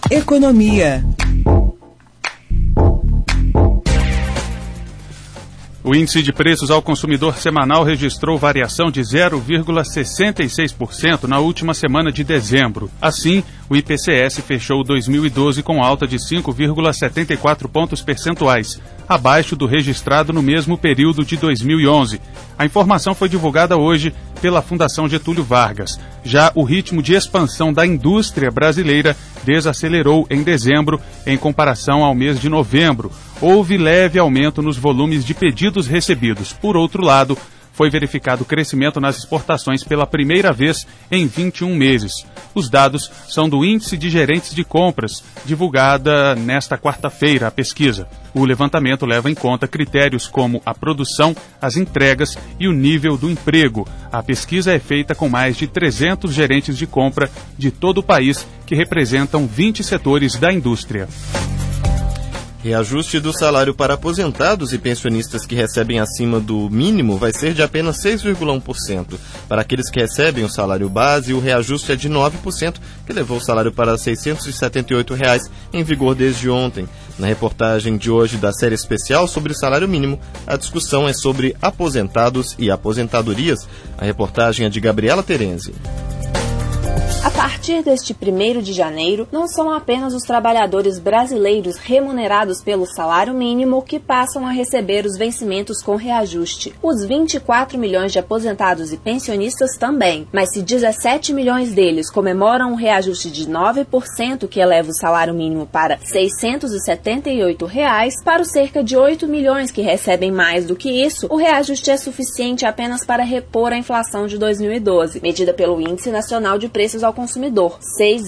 Economia. O índice de preços ao consumidor semanal registrou variação de 0,66% na última semana de dezembro. Assim, o IPCS fechou 2012 com alta de 5,74 pontos percentuais, abaixo do registrado no mesmo período de 2011. A informação foi divulgada hoje pela Fundação Getúlio Vargas. Já o ritmo de expansão da indústria brasileira desacelerou em dezembro em comparação ao mês de novembro. Houve leve aumento nos volumes de pedidos recebidos. Por outro lado, foi verificado crescimento nas exportações pela primeira vez em 21 meses. Os dados são do Índice de Gerentes de Compras, divulgada nesta quarta-feira, a pesquisa. O levantamento leva em conta critérios como a produção, as entregas e o nível do emprego. A pesquisa é feita com mais de 300 gerentes de compra de todo o país, que representam 20 setores da indústria. Reajuste do salário para aposentados e pensionistas que recebem acima do mínimo vai ser de apenas 6,1%. Para aqueles que recebem o salário base, o reajuste é de 9%, que levou o salário para R$ 678, em vigor desde ontem. Na reportagem de hoje da série especial sobre o salário mínimo, a discussão é sobre aposentados e aposentadorias. A reportagem é de Gabriela Terenzi. A partir deste 1º de janeiro, não são apenas os trabalhadores brasileiros remunerados pelo salário mínimo que passam a receber os vencimentos com reajuste. Os 24 milhões de aposentados e pensionistas também. Mas se 17 milhões deles comemoram um reajuste de 9%, que eleva o salário mínimo para R$ 678, para os cerca de 8 milhões que recebem mais do que isso, o reajuste é suficiente apenas para repor a inflação de 2012, medida pelo Índice Nacional de Preços ao Consumidor,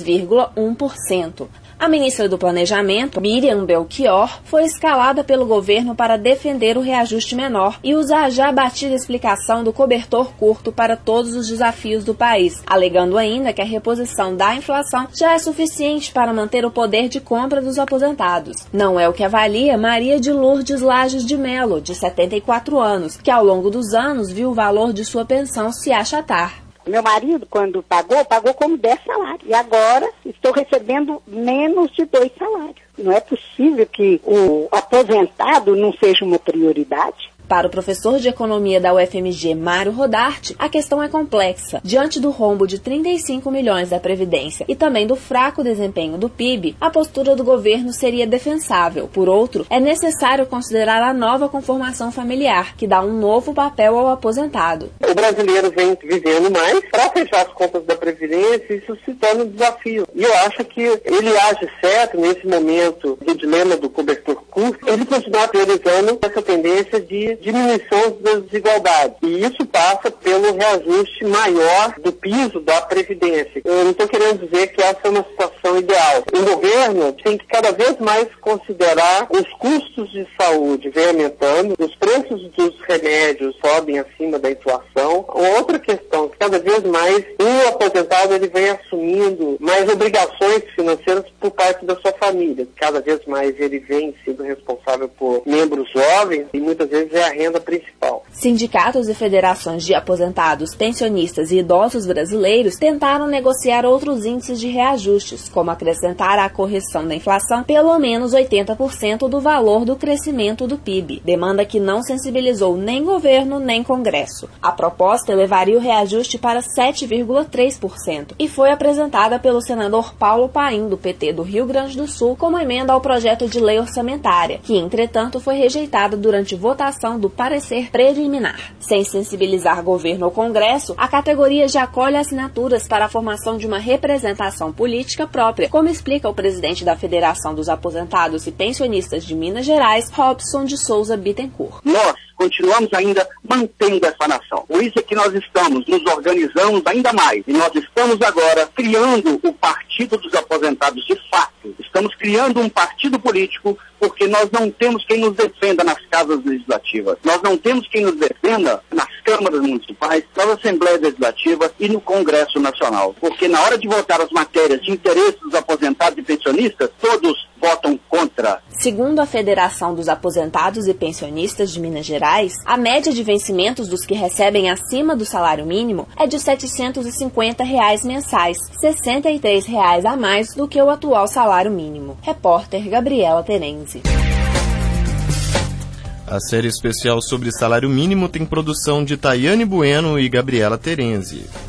6,1%. A ministra do Planejamento, Miriam Belchior, foi escalada pelo governo para defender o reajuste menor e usar a já batida explicação do cobertor curto para todos os desafios do país, alegando ainda que a reposição da inflação já é suficiente para manter o poder de compra dos aposentados. Não é o que avalia Maria de Lourdes Lages de Melo, de 74 anos, que ao longo dos anos viu o valor de sua pensão se achatar. Meu marido, quando pagou como 10 salários. E agora estou recebendo menos de 2 salários. Não é possível que o aposentado não seja uma prioridade. Para o professor de economia da UFMG, Mário Rodarte, a questão é complexa. Diante do rombo de 35 milhões da Previdência e também do fraco desempenho do PIB, a postura do governo seria defensável. Por outro, é necessário considerar a nova conformação familiar, que dá um novo papel ao aposentado. O brasileiro vem vivendo mais para fechar as contas da Previdência, isso se torna um desafio. E eu acho que ele age certo nesse momento do dilema do cobertor curto, ele continua priorizando essa tendência de diminuição das desigualdades. E isso passa pelo reajuste maior do piso da Previdência. Eu não estou querendo dizer que essa é uma situação ideal. O governo tem que cada vez mais considerar os custos de saúde vem aumentando, os preços dos remédios sobem acima da inflação. Outra questão, que cada vez mais o aposentado ele vem assumindo mais obrigações financeiras por parte da sua família. Cada vez mais ele vem sendo responsável por membros jovens e muitas vezes é a renda principal. Sindicatos e federações de aposentados, pensionistas e idosos brasileiros tentaram negociar outros índices de reajustes, como acrescentar à correção da inflação pelo menos 80% do valor do crescimento do PIB, demanda que não sensibilizou nem governo nem Congresso. A proposta elevaria o reajuste para 7,3% e foi apresentada pelo senador Paulo Paim, do PT do Rio Grande do Sul, como emenda ao projeto de lei orçamentária, que, entretanto, foi rejeitada durante votação do parecer preliminar. Sem sensibilizar governo ou Congresso, a categoria já colhe assinaturas para a formação de uma representação política própria, como explica o presidente da Federação dos Aposentados e Pensionistas de Minas Gerais, Robson de Souza Bittencourt. Nós continuamos ainda mantendo essa nação. Por isso é que nós estamos nos organizando ainda mais. E nós estamos agora criando o Partido dos Aposentados de fato. Estamos criando um partido político porque nós não temos quem nos defenda nas casas legislativas. Nós não temos quem nos defenda nas câmaras municipais, nas assembleias legislativas e no Congresso Nacional. Porque na hora de votar as matérias de interesse dos aposentados e pensionistas, todos votam contra. Segundo a Federação dos Aposentados e Pensionistas de Minas Gerais, a média de vencimentos dos que recebem acima do salário mínimo é de R$ 750 mensais, R$ 63 a mais do que o atual salário mínimo. Repórter Gabriela Terenzi. A série especial sobre salário mínimo tem produção de Tayane Bueno e Gabriela Terenzi.